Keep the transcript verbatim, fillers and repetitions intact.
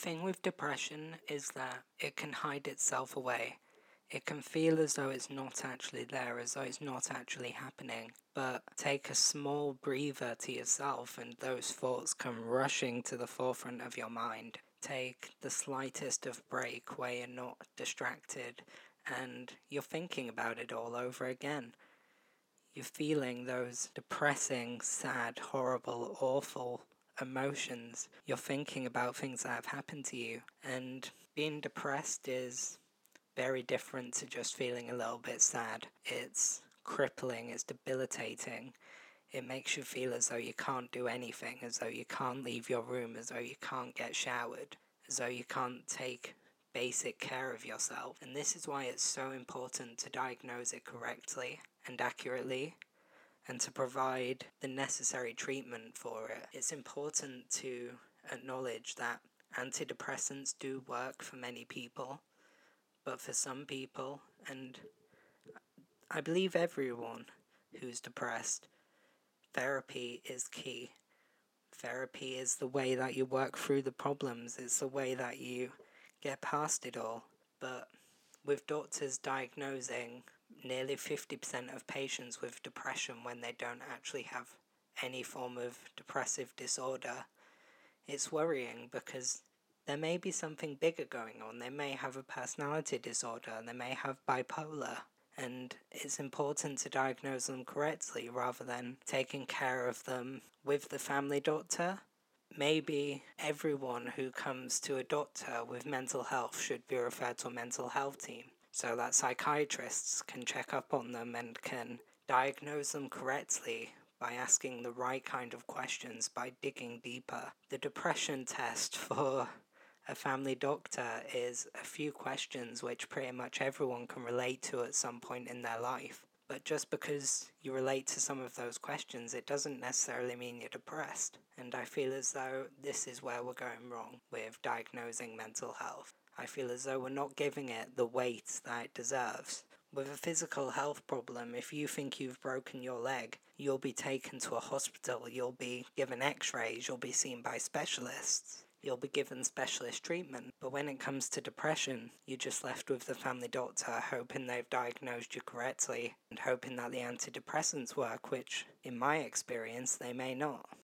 thing with depression is that it can hide itself away. It can feel as though it's not actually there, as though it's not actually happening. But take a small breather to yourself and those thoughts come rushing to the forefront of your mind. Take the slightest of break where you're not distracted and you're thinking about it all over again. You're feeling those depressing, sad, horrible, awful emotions. You're thinking about things that have happened to you. And being depressed is very different to just feeling a little bit sad. It's crippling, it's debilitating. It makes you feel as though you can't do anything, as though you can't leave your room, as though you can't get showered, as though you can't take basic care of yourself. And this is why it's so important to diagnose it correctly and accurately, and to provide the necessary treatment for it. It's important to acknowledge that antidepressants do work for many people, but for some people, and I believe everyone who's depressed, therapy is key. Therapy is the way that you work through the problems. It's the way that you get past it all. But with doctors diagnosing nearly fifty percent of patients with depression when they don't actually have any form of depressive disorder, it's worrying because there may be something bigger going on. They may have a personality disorder, they may have bipolar, and it's important to diagnose them correctly rather than taking care of them with the family doctor. Maybe everyone who comes to a doctor with mental health should be referred to a mental health team, so that psychiatrists can check up on them and can diagnose them correctly by asking the right kind of questions, by digging deeper. The depression test for a family doctor is a few questions which pretty much everyone can relate to at some point in their life. But just because you relate to some of those questions, it doesn't necessarily mean you're depressed. And I feel as though this is where we're going wrong with diagnosing mental health. I feel as though we're not giving it the weight that it deserves. With a physical health problem, if you think you've broken your leg, you'll be taken to a hospital, you'll be given x-rays, you'll be seen by specialists, you'll be given specialist treatment. But when it comes to depression, you're just left with the family doctor hoping they've diagnosed you correctly and hoping that the antidepressants work, which, in my experience, they may not.